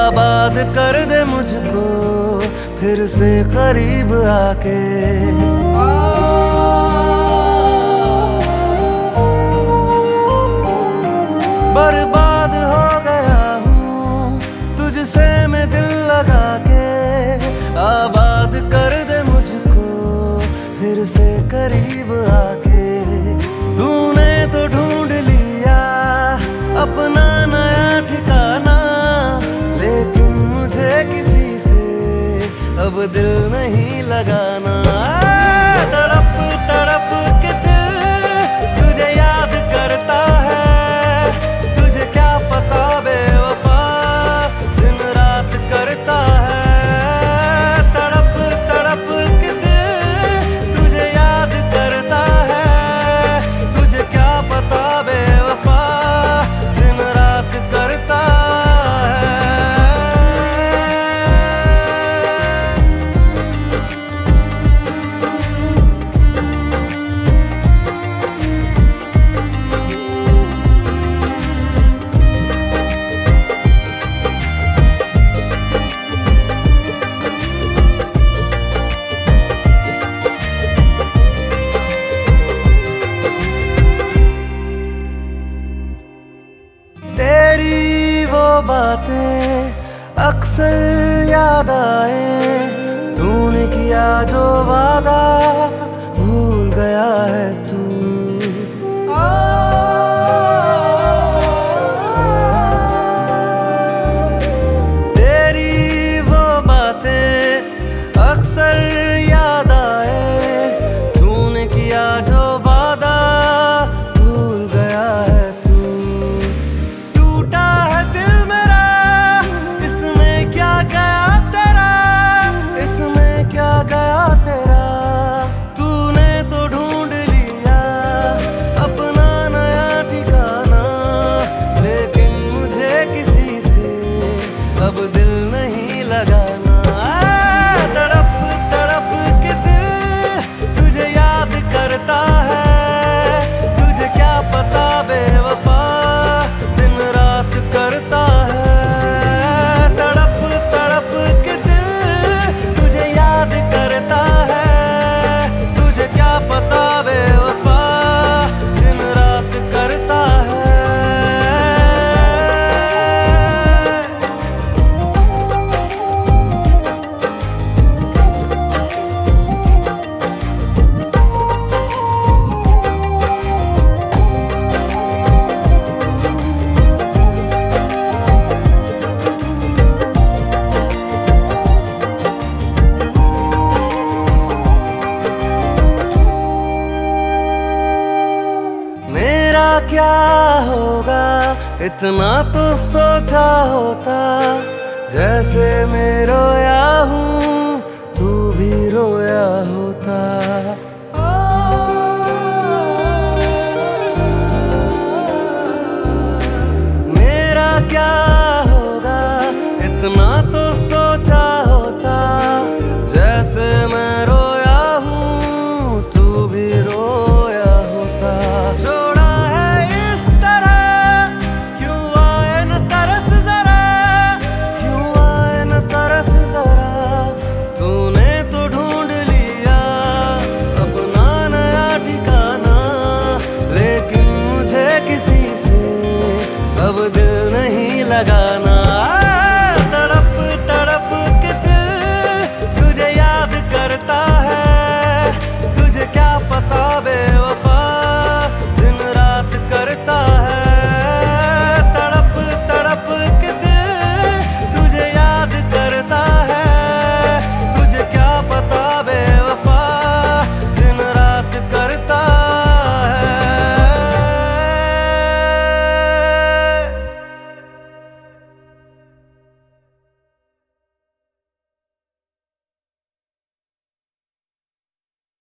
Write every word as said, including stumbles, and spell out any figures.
आबाद कर दे मुझको फिर से करीब आके। बर्बाद हो गया हूँ तुझसे मैं दिल लगा के, आबाद कर दे मुझको फिर से करीब आके। तूने तो ढूंढ लिया अपना नया ठिकाना, लेकिन मुझे किसी से अब दिल नहीं लगाना। तड़प तड़प के दिल तुझे याद करता है, तुझे क्या पता बेवफा दिन रात करता है। तड़प तड़प के दिल तुझे याद करता है, तुझे क्या पता बेवफा दिन रात करता है। तेरी वो बातें अक्सर याद आए, तूने किया जो वादा भूल गया है तू। तेरी वो बातें अक्सर याद आए, तूने किया जो वादा भूल गया है। अब दिल नहीं लगाना। तड़प तड़प के दिल तुझे याद करता है, तुझे क्या पता बेवफा दिन रात करता है। तड़प तड़प के दिल तुझे याद करता है, तुझे क्या पता बेवफा दिन रात करता है। क्या होगा इतना तो सोचा होता, जैसे मैं रोया हूँ तू भी रोया होता। मेरा क्या होगा इतना तो